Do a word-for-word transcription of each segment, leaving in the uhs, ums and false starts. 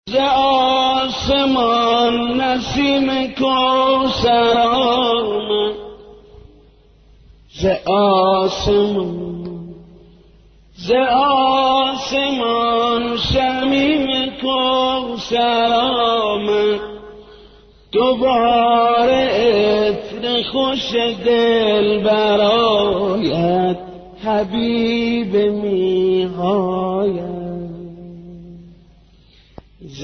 ز آسمان نسیم کوثر آمد، ز آسمان ز آسمان شمیم کوثر آمد. دوباره عطر خوش دل برآید، حبیب میآید. ز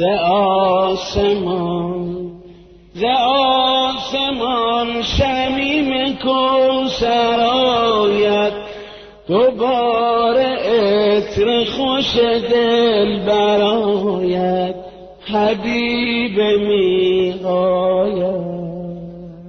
آسمان ز آسمان شمیم کوثر آید، دوباره عطر خوش دل برآید، حبیب میآید.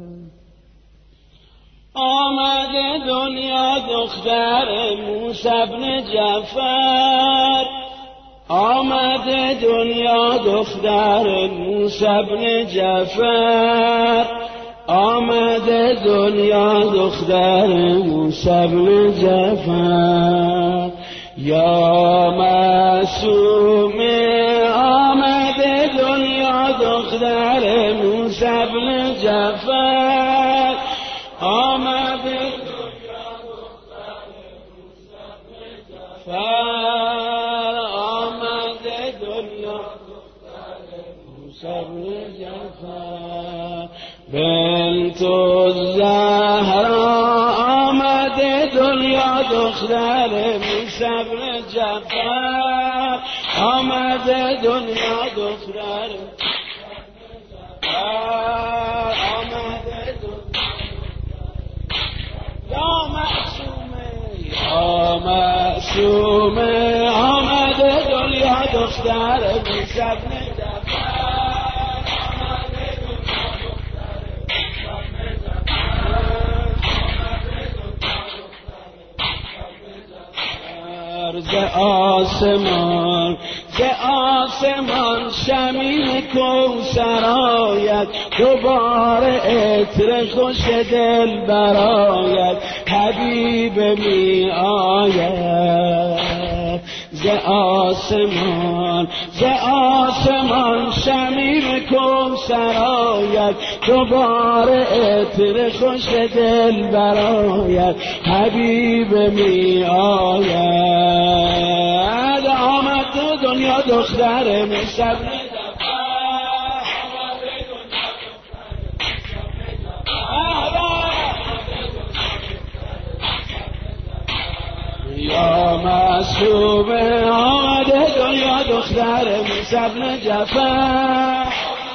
آمده دنیا دختر موسی بن جعفر، آمده دنیا دختر موسی بن جعفر، آمده دنیا دختر موسی بن جعفر. یا معصومه آمده دنیا دختر موسی بن جعفر، آمده دنیا دختر موسی بن جعفر، آمده دنیا دختر موسی بن جعفر. بنت الزهرا آمده دنیا دختر موسی بن جعفر، آمده دنیا دختر آمده یا معصومه یا معصومه آمده دنیا دختر موسی بن ز آسمان ز آسمان شمیم کوثر آید، دوباره عطر خوش دل برآید، حبیب می آید. ز آسمان ز آسمان شمیم کوثر آید، دوباره عطر خوش دل برآید، حبیب می آید. آمد تو دنیا دختر موسی بن یا معصومه آمده دنیا دختر موسی بن جعفر،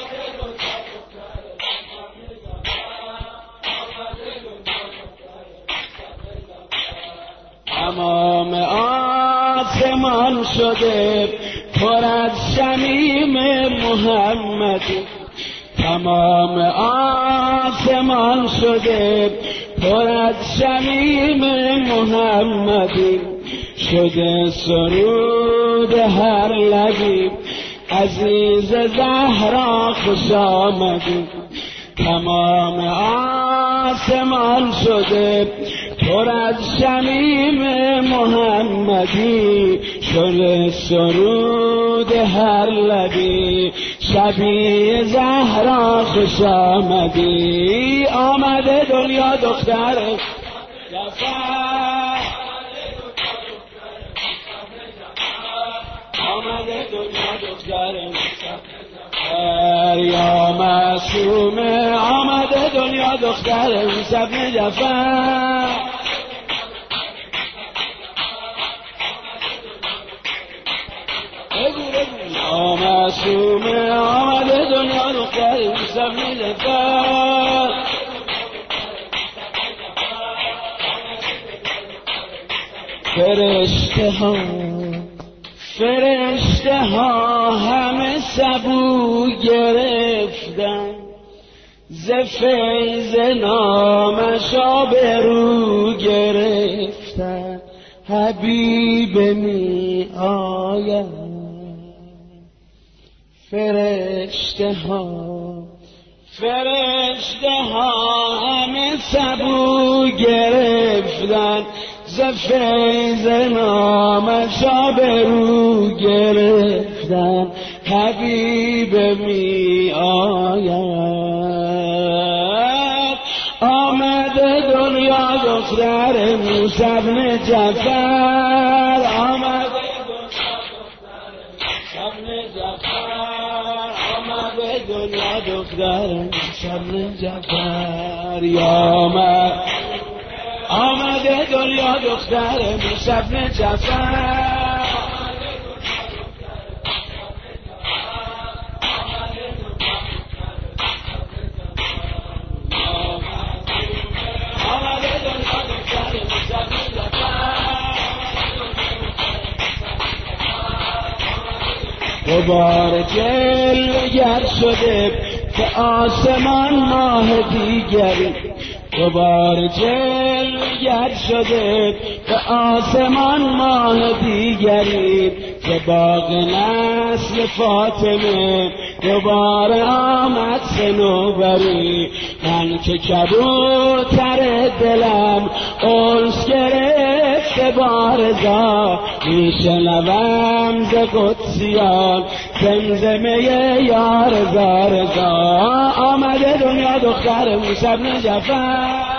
تمام آسمان شده پر از شمیم محمدی، تمام آسمان شده پر از شمیم محمدی. شده سرود هر لبی عزیز زهرا خوش آمدی، تمام آسمان شده پر از شمیم محمدی. شده سرود هر لبی شبیه زهرا خوش آمدی. آمده دنیا دختر جعفر، آمده دنیا دختر جعفر. یا معصومه آمده دنیا دختر موسی بن جعفر، یا معصومه آمده دنیا دختر موسی بن جعفر. فرشته ها فرشته ها همه سبو گرفتن، ز فیض نامش آبرو گرفتن، حبیب می آید. فرشته ها فرشته ها همه سبو گرفتن، ز فیض نامش آبرو گرفتن، حبیب می آید. آمده دنیا دختر موسی بن جعفر، آمده دنیا دختر موسی بن جعفر، یا من آمده دنیا دختر موسی بن جعفر. غبار جلوگر شده که آسمان ماه دیگری، غبار جلوگر شده که آسمان ماه دیگری، که باغ نسل فاطمه دوباره آمد صنوبری. من که کبوتر دلم انس گرفته بارزا، میشنوم ز قدسیان زمزمه یا رضا رضا. آمده دنیا دختر موسی بن جعفر،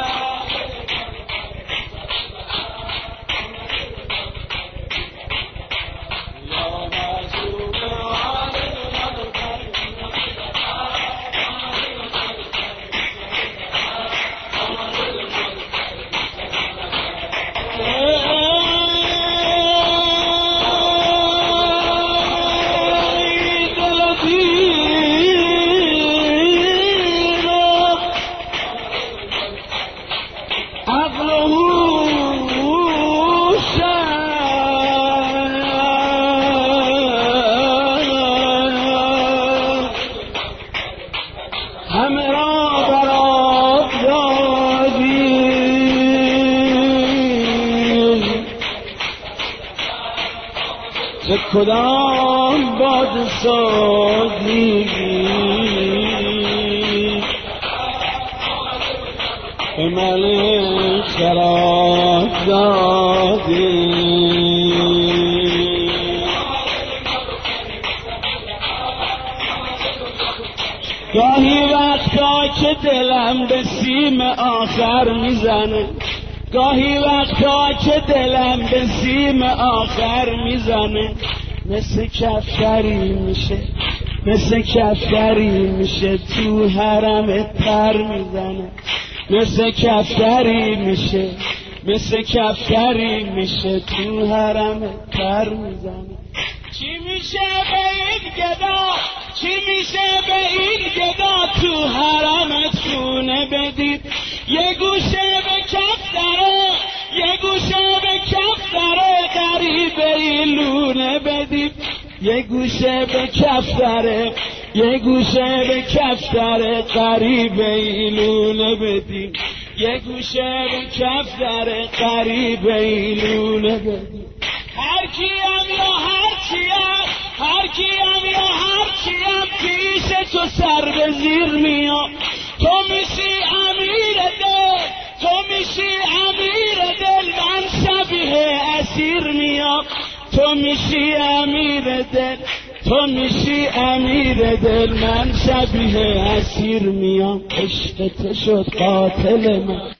کدام باد سازی به ملک شراب دادی. گاهی وقتا که دلم به سیم آخر میزنه، گاهی وقتا که دلم به سیم آخر میزنه، مثل کفتری میشه، مثل کفتری میشه تو حرم تر میزنه، مثل کفتری میشه، مثل کفتری میشه تو حرم تر میزنه. چی میشه به این گدا، چی میشه به این گدا تو حرمت خونه بدید؟ یه گوشه به کفتره، یه گوشه به کفتره غریبه لونه بدید. یه گوشه به کفتره، یه گوشه به کفتره غریبه لونه بدید. یه گوشه به کفتره غریبه لونه بدید. هر کیم یا هر چیم، هر کیم یا هر چیم پیش تو سر به زیر میام. تو میشی امیر دل، تو میشی امیر دل، من شبیه اسیر میام. تو میشی امیر دل، تو میشی امیر دل، من شبیه اسیر میام. عشق تو شد قاتل من.